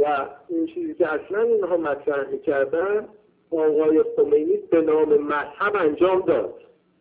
و این چیزی که اصلا اینها مطرح میکردن آقای خمینی به نام مذهب انجام داد.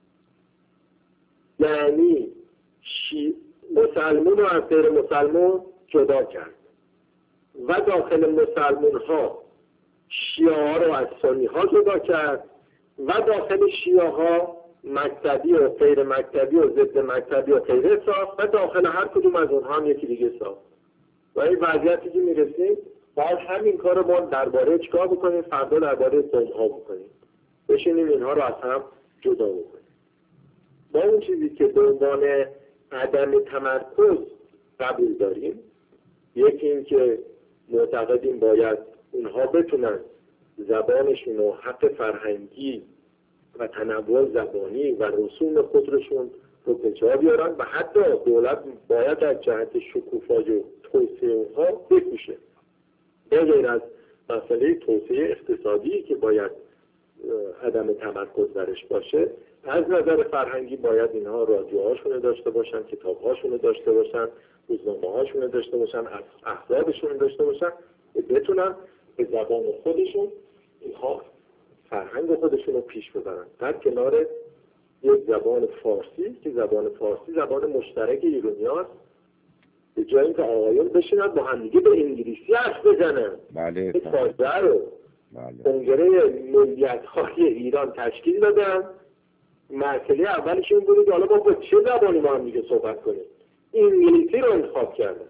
یعنی مسلمون رو از غیر مسلمون جدا کرد و داخل مسلمون ها شیعه ها رو از سنی ها جدا کرد و داخل شیعه ها مکتبی و غیر مکتبی و ضد مکتبی و غیره ساخت و داخل هر کدوم از اونها هم یکی دیگه ساخت. و این وضعیتی که میرسیم باید همین کار رو ما درباره چیکار بکنیم؟ فردا درباره قوم‌ها بکنیم، بشینیم اینها رو از هم جدا بکنیم. ما اون چیزی که به عنوان عدم تمرکز قبول داریم، یکی این که معتقدیم باید اونها بتونن زبانشون و حق فرهنگی و تنوع زبانی و رسوم خودشون رو به جا بیارن و حتی دولت باید از جهت شکوفایی و توسعه اونها بکوشه. به غیر از مسئله توسعه اقتصادی که باید عدم تمرکز درش باشه، از نظر فرهنگی باید اینها رادیوهاشون داشته باشن، کتابهاشون داشته باشن، روزنامه‌هاشون داشته باشن، احزابشون داشته باشن، بتونن به زبان خودشون اینها فرهنگ خودشون رو پیش ببرن، در کنار یک زبان فارسی که زبان فارسی زبان مشترک ایرانیاست. به جای اینکه آقایون بشینن با همدیگه به انگلیسی حرف بزنن، بله، فاجعه رو کنگره ملیت‌های ایران تشکیل دادن. مسئله اولش این بود که حالا با چه زبانی ما هم دیگه صحبت کنیم، انگلیسی رو انتخاب کردن.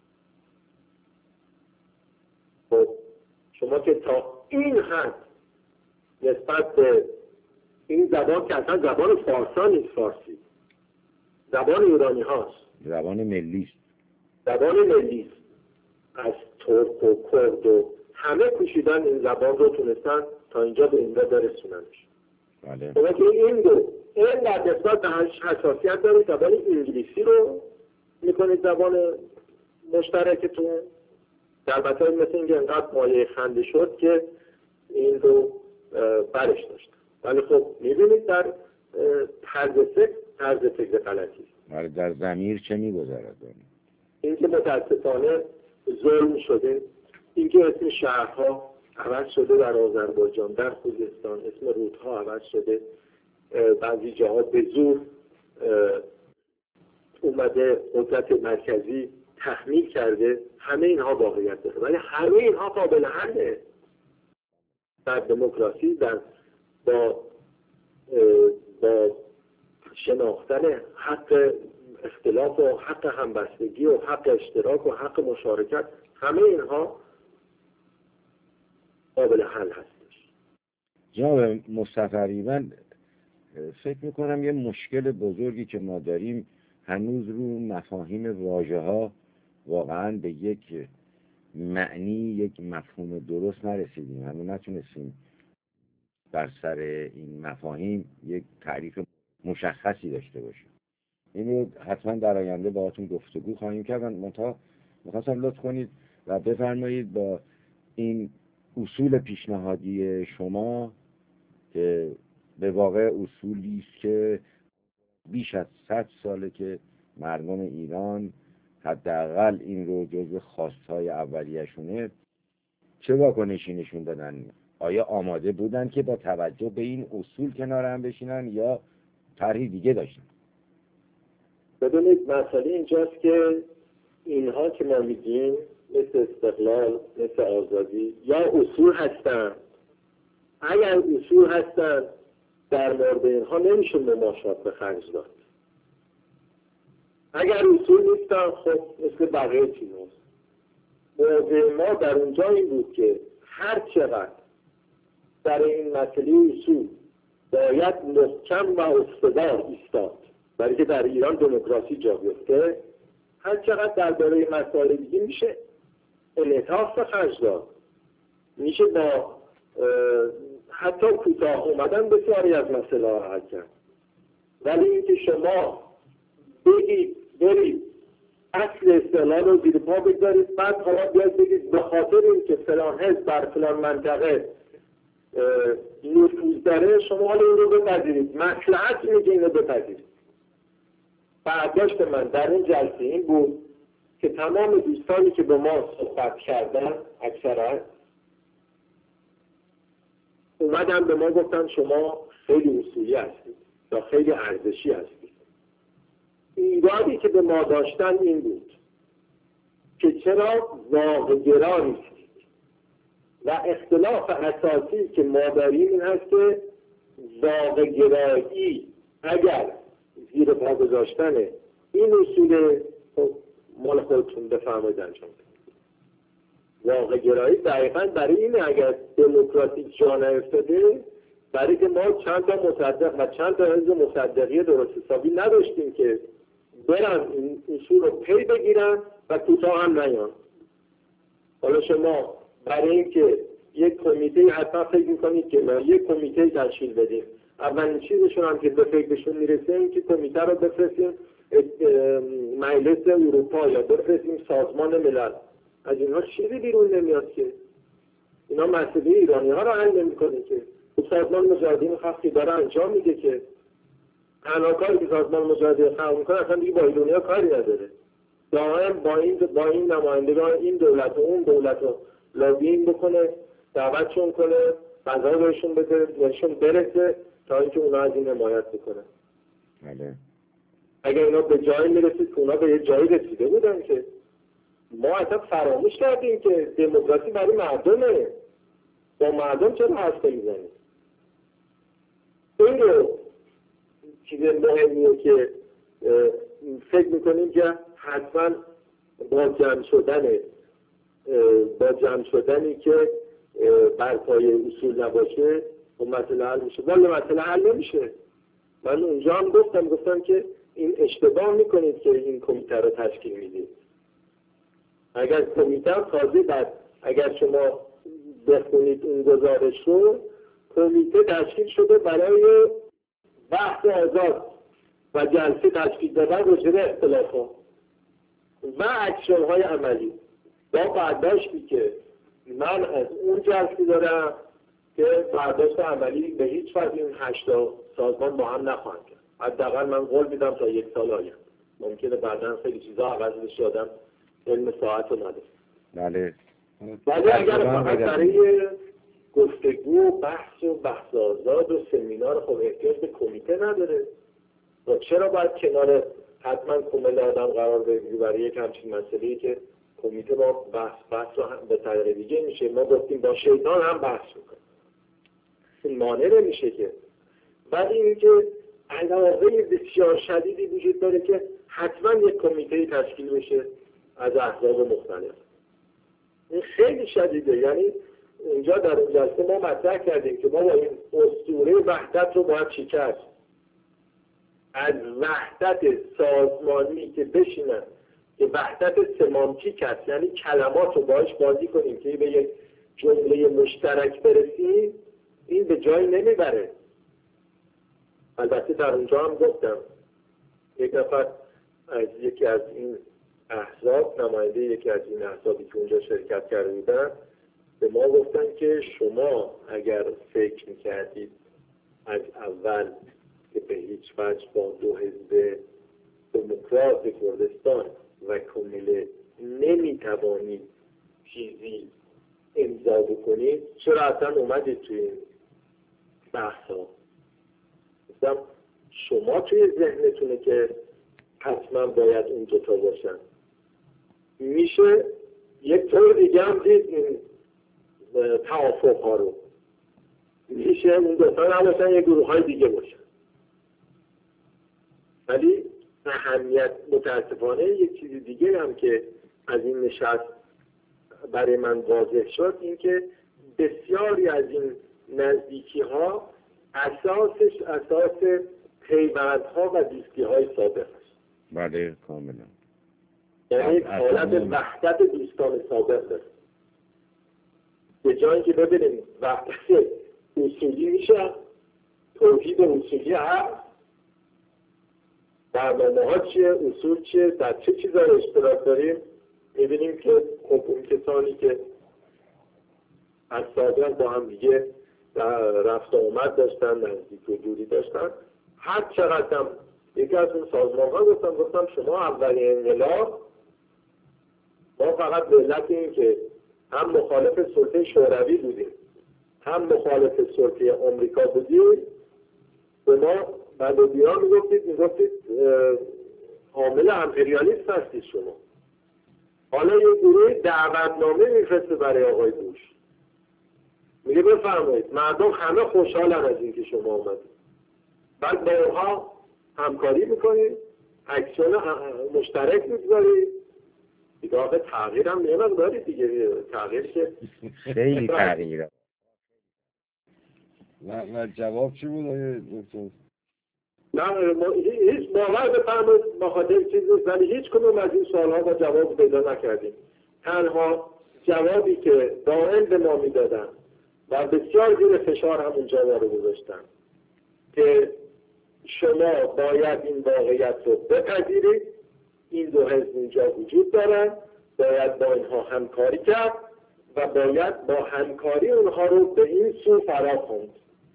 خب شما که تا این حد نسبت به این زبان که اصلا زبان فارسا نیست، فارسی زبان ایرانی هاست، زبان ملی است، زبان ملی است، از ترک و کرد و همه کوشیدن این زبان رو تونستن تا اینجا به اینجا برسوننش. بله. شما که این در نسبت به حساسیت دارید زبان انگلیسی رو میکنید زبان مشترکتون، البته مثل اینکه انقدر مایه خنده شد که این رو برش داشت. ولی خب میبینید در طرز فکر غلطی است. در ضمیر چه میگذرد؟ این که متاسفانه ظلم شده، این که اسم شهرها عوض شده در آذربایجان، در خوزستان اسم رودها عوض شده، بعضی جاها به زور اومده قدرت مرکزی تحمیل کرده، همه اینها واقعیت داره ولی همه اینها قابل حله. در دموکراسی با شناختن حق اختلاف و حق همبستگی و حق اشتراک و حق مشارکت، همه اینها قابل حل هستش. جناب مصطفی، من فکر میکنم یه مشکل بزرگی که ما داریم، هنوز رو مفاهیم واژه ها واقعا به یک معنی، یک مفهوم درست نرسیدیم. هنوز نتونستیم بر سر این مفاهیم یک تعریف مشخصی داشته باشیم. اینو حتما در آینده باهاتون گفتگو خواهیم کرد. من می‌خواستم لطف کنید و بفرمایید با این اصول پیشنهادی شما که به واقع اصولی است که بیش از 100 ساله که مردم ایران حداقل این رو جزو خواستهای اولیه‌شونه، چه واکنشی نشون دادن؟ آیا آماده بودن که با توجه به این اصول کنار هم بشینن یا طرحی دیگه داشتن؟ ببینید مسئله اینجاست که اینها که ما میگیم مثل استقلال، مثل آزادی یا اصول هستن. اگر اصول هستن در مورد اینها نمیشه مماشات به خرج داد. اگر اصول نیستن خب مثل بقیه چیز هست. موضوع ما در اونجا این بود که هر چقدر در این مسئله اصول باید محکم و استوار ایستاد برای که در ایران دموکراسی جا بیفته، هر چقدر درباره مسائل دیگه میشه انعطاف به خرج داد، میشه با حتی کوتاه اومدن بسیاری از مسائل را حل کرد. ولی اینکه شما برید اصل استقلال رو زیر پا بگذارید، بعد حالا بیاید بگید به خاطر اینکه فلان حزب بر فلان منطقه نفوذ داره شما حالا این رو بپذیرید، مصلحت میگه این رو بپذیرید. برداشت من در این جلسه این بود که تمام دوستانی که با ما صحبت کردن اکثرا اومدن به ما گفتن شما خیلی اصولی هستید یا خیلی ارزشی هستید. ایرادی که به ما داشتن این بود که چرا واقع‌گرا نیستید و اختلاف اساسی که ما داریم این هست که واقع‌گرایی اگر زیر پا گذاشتن این اصول مال خودتون بفرمایید انجام بدید. واقع‌گرایی دقیقاً برای اینه اگر دموکراسی جا نیفتاده، برای که ما چند تا مصدق و چند تا حزب مصدقی درست حسابی نداشتیم که برن این اصول رو پی بگیرن و کوتاه هم نیان. حالا شما برای اینکه یک کمیته حتما فکر میکنید که ما یک کمیته تشکیل بدیم، اولین چیزشون هم که به فکرشون میرسه این که کمیته رو بفرستیم مجلس اروپا یا بفرستیم سازمان ملل. از اینها چیزی بیرون نمیاد که اینا مسئله ایرانی ها رو حل نمیکنه که سازمان مجاهدین خلق داره انجام میده که تنها کاری که سازمان مجاهدین خلق میکنه اصلا دیگه با ایرانی‌ها کاری نداره. دائم با این نمایندگان این دولت و اون دولت رو لابینگ بکنه، دعوتشون کنه، فضا بهشون بده، بهشون برسه تا اینکه اونا از این حمایت بکنه. بله. اگر اینا به جایی میرسید که اونا به یه جایی رسیده بودن که ما اصلا فراموش کردیم که دموکراسی برای مردمه، با مردم چرا حرف میزنیم؟ این رو چیز مهمیه که فکر میکنیم که حتما با جمع شدنی که بر پای اصول نباشه و مسئله حل میشه. ولی مسئله حل نمیشه. من اونجا هم گفتم که این اشتباه میکنید که این کمیته رو تشکیل میدید. اگر کمیته تازه بعد اگر شما بخونید این گزارش رو، کمیته تشکیل شده برای بحث آزاد و جلسه تشکیل دادن راجع به اختلافات و اکشن‌های عملی. با برداشتی که من از اون جلسه دارم که برداشت عملی به هیچ وجه این 8 سازمان با هم نخواهند کرد. حداقل من قول میدم تا 1 سال آینده. ممکنه بعداً خیلی چیزا عوض بشه، آدم علم ساعت رو نداره. بله. ولی اگر فقط برای گفتگو بحث آزاد و سمینار خب احتیاج به کمیته نداره. و چرا باید کنار حتما کمیته آدم قرار بگیری برای یک همچین مسئله‌ای که کمیته با بحث رو به طریق دیگه میشه. ما گفتیم با شیطان هم بحث میکنیم، این مانع نمیشه که. ولی اینکه علاقه بسیار شدیدی وجود داره که حتما یک کمیته تشکیل بشه از احزاب مختلف. این خیلی شدیده. یعنی اینجا در اون جلسه ما مطرح کردیم که ما با این اسطوره وحدت رو باید شکست. از وحدت سازمانی که بشینن که وحدت سمانتیک است، یعنی کلمات رو باهاش بازی کنیم که به یک جمله مشترک برسیم، این به جایی نمیبره. البته در اونجا هم گفتم یک نفر از یکی از این احزاب، نماینده یکی از این احزابی که اونجا شرکت کرده بودن، به ما گفتن که شما اگر فکر میکردید از اول که به هیچ وجه با 2 حزب دموکرات کردستان و کمیله نمیتوانید چیزی امضا بکنید، چرا اصلا اومدید توی این بحث ها؟ گفتم شما توی ذهنتونه که حتما باید اون دوتا باشن. میشه یک طور دیگه هم دید این توافق ها رو. میشه اون دوتا نباشن، یک گروه های دیگه باشن. ولی اهمیت متاسفانه یک چیز دیگه هم که از این نشست برای من واضح شد این که بسیاری از این نزدیکی ها اساس پیوندها و دوستی های سابق است. بله کاملا. یعنی حالت وحدت دوستان سابق داره. به جایی که ببینیم وحدت اصولی میشه، توحید اصولی هست، برنامه ها چیه، اصول چیه، در چه چیزا اشتراک داریم، میبینیم که اون کسانی که از سابق با هم دیگه رفت و اومد داشتن، نزدیک و دوری داشتن. هر چقدر هم یکی از اون سازمان ها گفتم شما اولین انقلاب ما فقط به علت این که هم مخالف سلطه شوروی بودیم هم مخالف سلطه آمریکا بودیم، به ما بدویان میگفتید حامل امپریالیسم هستید شما. حالا یه گروه دعوتنامه میفرسته برای آقای بوش، میگه بفرمایید مردم همه خوشحالن از اینکه شما اومدید، بعد با اونها همکاری میکنید، اکسیون مشترک میگذارید. دیگه آقا تغییر هم نیاز دارید دیگه، تغییر که خیلی تغییره. و جواب چی بود دکتر؟ نه هیچ باور بفرمایید بخاطر چیز نیست، ولی هیچ کدوم از این سوالها ما جواب پیدا نکردیم. تنها جوابی که دائم به ما میدادن و بسیار زیر فشار همونجا ما رو گذاشتن که شما باید این واقعیت رو بپذیرید، این دو حزب اینجا وجود دارن، باید با اینها همکاری کرد و باید با همکاری اونها رو به این سو فرا خوند.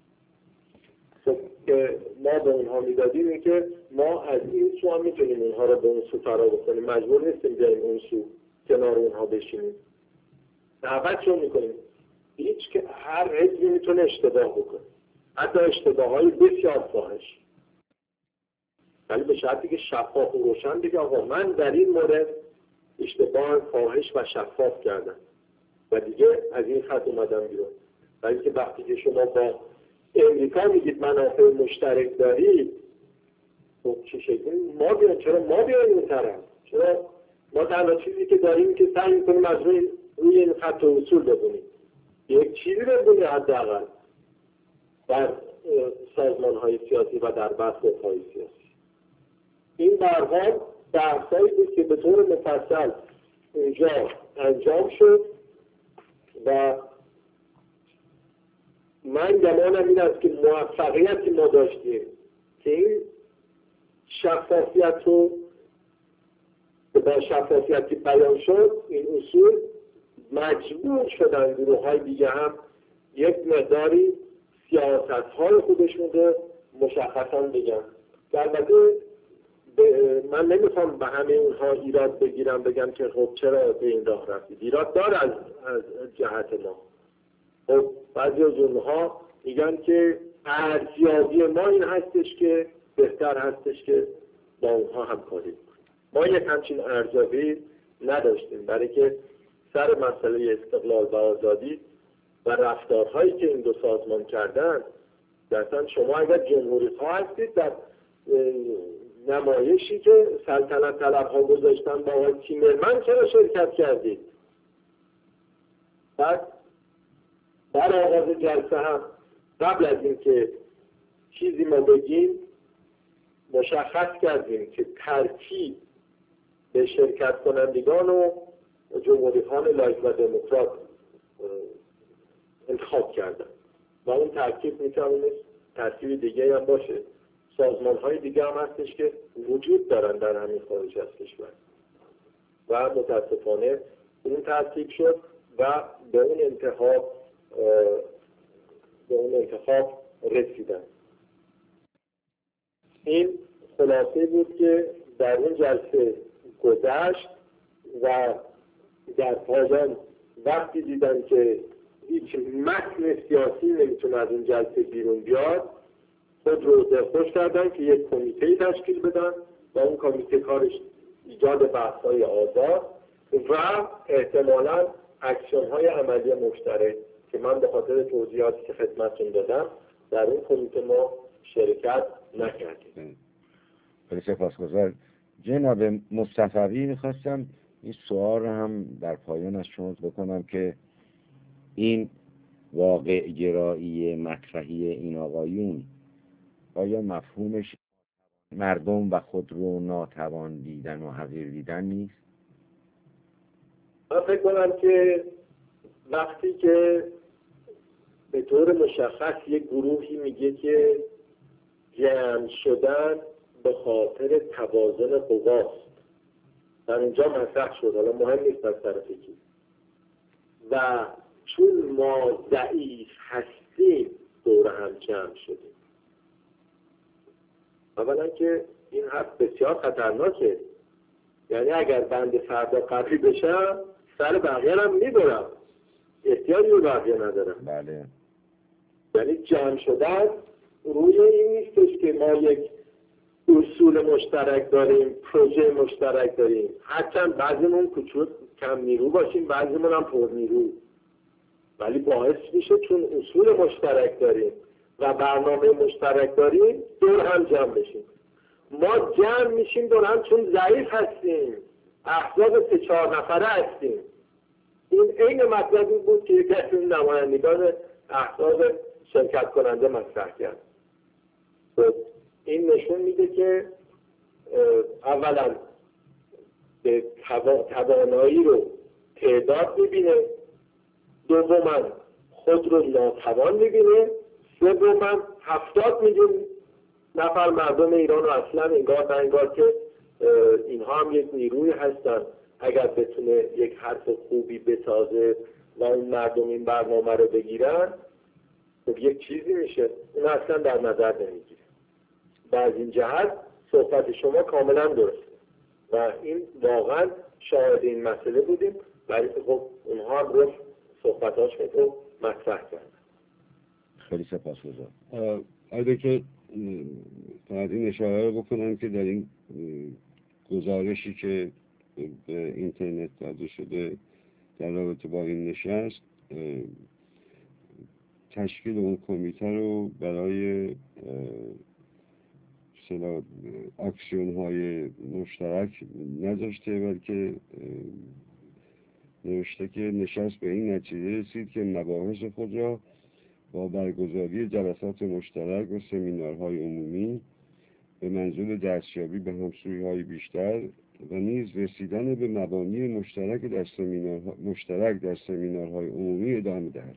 که ما به اونها میدادیم این که ما از این سو هم میتونیم اونها رو به اون سو فرا بکنیم، مجبور نیستیم بیاییم اون سو کنار اونها بشینیم. دعوت چون میکنیم هیچ که هر حزبی میتونه اشتباه بکنه، حتی اشتباه‌های بسیار فاحش، ولی به شرطی که شفاف و روشن بگه آقا من در این مورد اشتباه فاحش و شفاف کردم و دیگه از این خط اومدم بیرون. ولی که وقتی که شما با امریکا میگید منافع مشترک دارید، خب چه شکلی ما بیایم؟ چرا ما بیایم این طرف؟ چرا ما تنها چیزی که داریم که سعی می‌کنیم از روی این خط و اصول ببینیم، یک چیزی ببینیم حداقل در سازمان‌های سیاسی و در بحث‌های سیاسی. این به هر حال بحثایی بود که به طور مفصل اونجا انجام شد و من گمانم این است که موفقیتی ما داشتیم که این شفافیت رو با شفافیتی بیان شد. این اصول مجبور شدن گروه های دیگه هم یک مقداری سیاست های خودشون رو مشخصا بگن. البته من نمیخوام به همه اونها ایراد بگیرم، بگم که خب چرا به این راه رفتید. ایراد داره از جهت ما. خب بعضی از اونها میگن که ارزیابی ما این هستش که بهتر هستش که با اونها همکاری کنیم. ما یک همچین ارزیابی نداشتیم، برای که سر مسئله استقلال و آزادی و رفتارهایی که این دو سازمان کردن، مثلا شما اگر جمهوری خواه هستید در نمایشی که سلطنت طلبها گذاشتن با آقای تیمرمن چرا شرکت کردید؟ بعد در آغاز جلسه هم قبل از اینکه چیزی ما بگیم مشخص کردیم که ترتیب به شرکت کنندگان و جمهوری خواه لایک و دموکرات انتخاب کردن و اون ترتیب میتونه ترتیب دیگه هم باشه. سازمان های دیگه هم هستش که وجود دارن در همین خارج از کشور و متاسفانه اون ترتیب شد و به اون انتخاب رسیدن. این خلاصه بود که در اون جلسه گذشت و در پایان وقتی دیدن که هیچ متن سیاسی نمیتونه از اون جلسه بیرون بیاد، خود رو دلخوش کردن که یک کمیته تشکیل بدن و اون کمیته کارش ایجاد بحث‌های آزاد و احتمالاً اکشن‌های عملی مشترک که من به خاطر توضیحاتی که خدمتتون دادم در اون کمیته ما شرکت نکردیم. خیلی سپاسگزار جناب مصطفی. میخواستم این سوال رو هم در پایان از شما بکنم که این واقع گرایی مطرحی این آقایون آیا مفهومش مردم و خود رو ناتوان دیدن و حقیر دیدن نیست؟ من فکر کنم که وقتی که به طور مشخص یک گروهی میگه که جمع شدن به خاطر توازن قواست، در اونجا مطرح شد، حالا مهم نیست از طرف کی، و چون ما ضعیف هستیم دور هم جمع شدیم. اولا که این حرف بسیار خطرناکه. یعنی اگر بنده فردا قوی بشم سر بقیه هم میبرم، احتیاجی به بقیه ندارم. بله. یعنی جمع شدن روی این نیستش که ما یک اصول مشترک داریم، پروژه مشترک داریم، هرچند بعضیمون کوچولو کم نیرو باشیم، بعضیمون هم پر نیرو، ولی باعث میشه چون اصول مشترک داریم و برنامه مشترک داریم دور هم جمع بشیم. ما جمع میشیم دور هم چون ضعیف هستیم، احزاب 3-4 نفره هستیم. این عین مطلبی بود که یکی از نمایندگان احزاب شرکت کننده مطرح کرد. این نشون میده که اولا به توانایی رو تعداد میبینه، دوما خود رو ناتوان میبینه، سوما 70 میلیون نفر مردم ایران رو اصلا انگار که اینها هم یک نیروی هستن، اگر بتونه یک حرف خوبی بسازه و اون مردم این برنامه رو بگیرن خب یک چیزی میشه، اون اصلا در نظر نمیگیره. و از این جهت صحبت شما کاملا درسته و این واقعا شاهد این مسئله بودیم، ولی خب اونها هم رو صحبتاش رو مطرح کردن. خیلی سپاسگزارم. اگه که فقط این اشاره رو بکنم که در این گزارشی که به اینترنت داده شده در رابطه با این نشست، تشکیل اون کمیته رو برای اکسیون های مشترک نذاشته، بلکه نوشته که نشست به این نتیجه رسید که مباحث خود را با برگزاری جلسات مشترک و سمینارهای عمومی به منظور دستیابی به همسویی‌های بیشتر و نیز رسیدن به مبانی مشترک در سمینارهای عمومی ادامه دهد.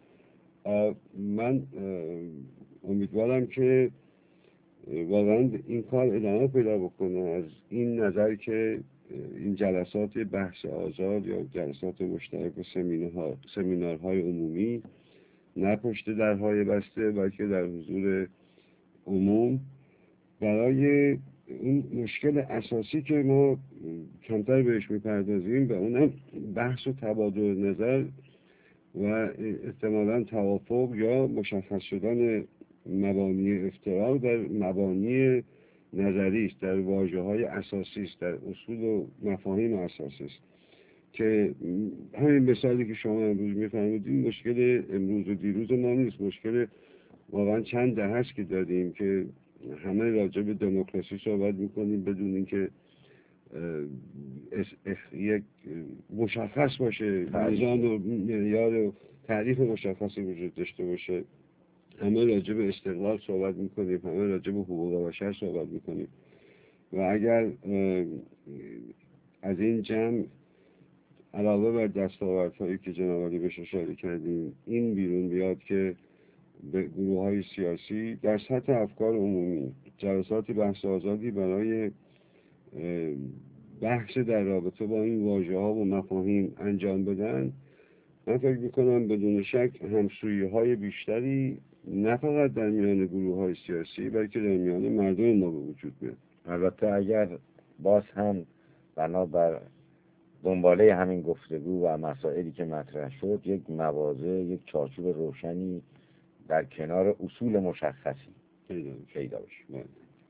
من امیدوارم که واقعا این کار ادامه پیدا بکنه، از این نظر که این جلسات بحث آزاد یا جلسات مشترک و سمینارهای عمومی نه پشت درهای بسته بلکه در حضور عموم، برای این مشکل اساسی که ما کمتر بهش میپردازیم و اونم بحث و تبادل نظر و احتمالاً توافق یا مشخص شدن مبانی افتراق در مبانی نظری است، در واژه‌های اساسی است، در اصول و مفاهیم اساسی است که همین مثالی که شما امروز می‌فرمودید مشکل امروز و دیروز ما نیست، مشکل واقعا چند دهه است که داریم که همه راجع به دموکراسی صحبت می‌کنیم بدون اینکه یک مشخص باشه، میزان و معیار و تعریف مشخصی وجود داشته باشه. همه راجع به استقلال صحبت میکنیم، همه راجع به حقوق بشر صحبت میکنیم و اگر از این جمع علاوه بر دستاوردهایی که جناب علی بهش اشاره کردیم این بیرون بیاد که به گروه‌های سیاسی در سطح افکار عمومی جلسات بحث آزادی برای بحث در رابطه با این واژه‌ها و مفاهیم انجام بدن، من فکر میکنم بدون شک همسویی‌های بیشتری نه فقط در میان گروه‌های سیاسی بلکه در میان مردم ما به وجود میاد. البته اگر باز هم بنابر دنباله همین گفتگو و مسائلی که مطرح شد یک مواضع، یک چارچوب روشنی در کنار اصول مشخصی پیدا بشه.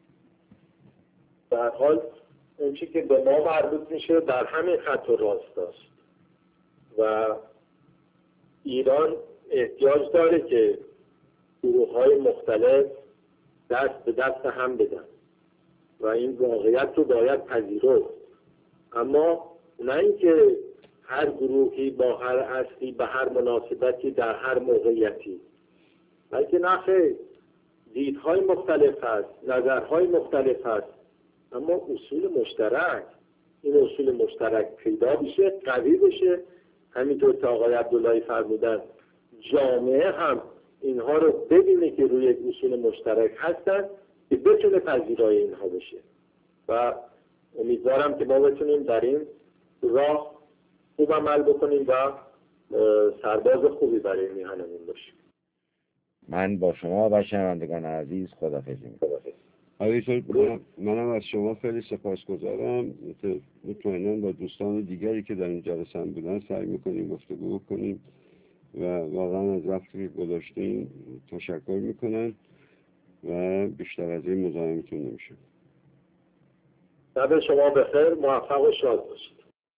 در حال اون چی که به ما مربوط میشه در همین خط و راست است و ایران احتیاج داره که گروه‌های مختلف دست به دست هم بدن و این واقعیت رو باید پذیرفت، اما نه اینکه هر گروهی با هر اصلی به هر مناسبتی در هر موقعیتی، بلکه نخیر، دیدهای مختلف هست، نظرهای مختلف هست، اما اصول مشترک، این اصول مشترک پیدا بشه، قوی بشه، همینطور که آقای عبداللهی فرمودن جامعه هم اینها رو ببینه که روی اصول مشترک هستن که بتونه پذیرای اینها بشه و امیدوارم که ما بتونیم در این راه خوب عمل بکنیم و سرباز خوبی برای میهنمون باشیم. من با شما و شنوندگان عزیز خداحافظی می‌کنم. منم از شما خیلی سپاسگزارم. مطمئناً با دوستان دیگری که در این جلسه هم بودن سعی میکنیم گفتگو کنیم و واقعا از وقتی که گذاشتین تشکر میکنن و بیشتر از این مزاحمتون نمیشه. شب شما بخیر، موفق و شاد باشید.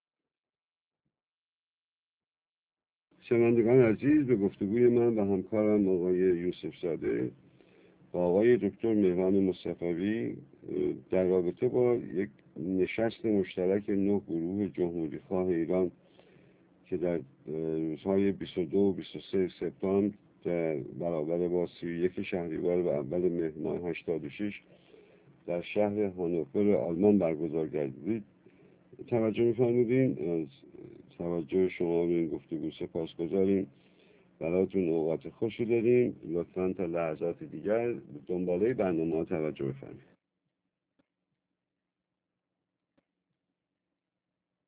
شنوندگان عزیز، به گفتگوی من و همکارم آقای یوسف زاده با آقای دکتر مهران مصطفوی در رابطه با یک نشست مشترک 9 گروه جمهوری خواه ایران که در روزهای 22 و 23 سپتامبر در برابر با 31 شهریور و اول مهر ماه 86 در شهر هانوفر آلمان برگزار گردید توجه می‌فرمودین. از توجه شما به این گفتگو سپاسگزاریم. براتون اوقات خوشی داریم. لطفاً تا لحظات دیگر دنباله برنامه‌ها توجه بفرمایید.